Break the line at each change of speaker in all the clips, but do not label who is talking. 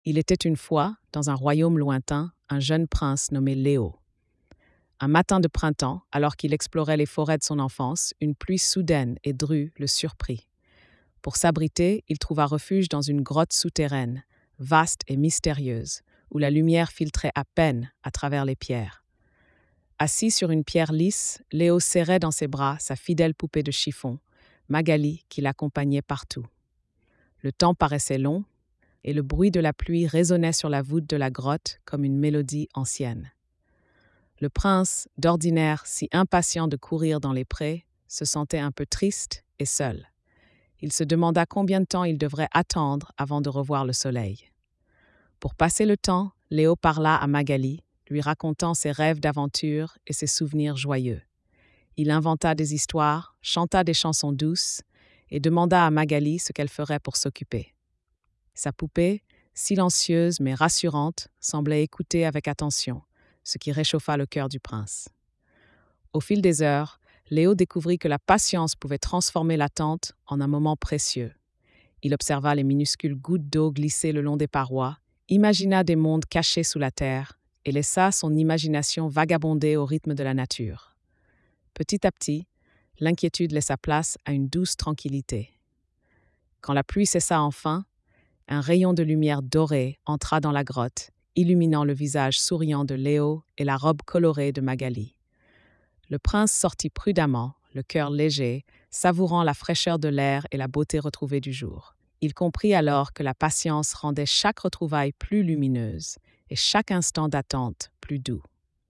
Il était une fois, dans un royaume lointain, un jeune prince nommé Léo. Un matin de printemps, alors qu'il explorait les forêts de son enfance, une pluie soudaine et drue le surprit. Pour s'abriter, il trouva refuge dans une grotte souterraine, vaste et mystérieuse, où la lumière filtrait à peine à travers les pierres. Assis sur une pierre lisse, Léo serrait dans ses bras sa fidèle poupée de chiffon, Magali, qui l'accompagnait partout. Le temps paraissait long, et le bruit de la pluie résonnait sur la voûte de la grotte comme une mélodie ancienne. Le prince, d'ordinaire si impatient de courir dans les prés, se sentait un peu triste et seul. Il se demanda combien de temps il devrait attendre avant de revoir le soleil. Pour passer le temps, Léo parla à Magali, lui racontant ses rêves d'aventure et ses souvenirs joyeux. Il inventa des histoires, chanta des chansons douces et demanda à Magali ce qu'elle ferait pour s'occuper. Sa poupée, silencieuse mais rassurante, semblait écouter avec attention, ce qui réchauffa le cœur du prince. Au fil des heures, Léo découvrit que la patience pouvait transformer l'attente en un moment précieux. Il observa les minuscules gouttes d'eau glisser le long des parois, imagina des mondes cachés sous la terre et laissa son imagination vagabonder au rythme de la nature. Petit à petit, l'inquiétude laissa place à une douce tranquillité. Quand la pluie cessa enfin, un rayon de lumière dorée entra dans la grotte, illuminant le visage souriant de Léo et la robe colorée de Magali. Le prince sortit prudemment, le cœur léger, savourant la fraîcheur de l'air et la beauté retrouvée du jour. Il comprit alors que la patience rendait chaque retrouvaille plus lumineuse et chaque instant d'attente plus doux.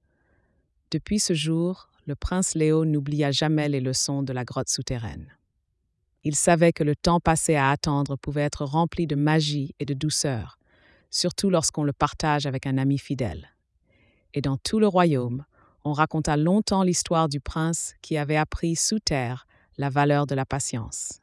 Depuis ce jour, le prince Léo n'oublia jamais les leçons de la grotte souterraine. Il savait que le temps passé à attendre pouvait être rempli de magie et de douceur, surtout lorsqu'on le partage avec un ami fidèle. Et dans tout le royaume, on raconta longtemps l'histoire du prince qui avait appris sous terre la valeur de la patience.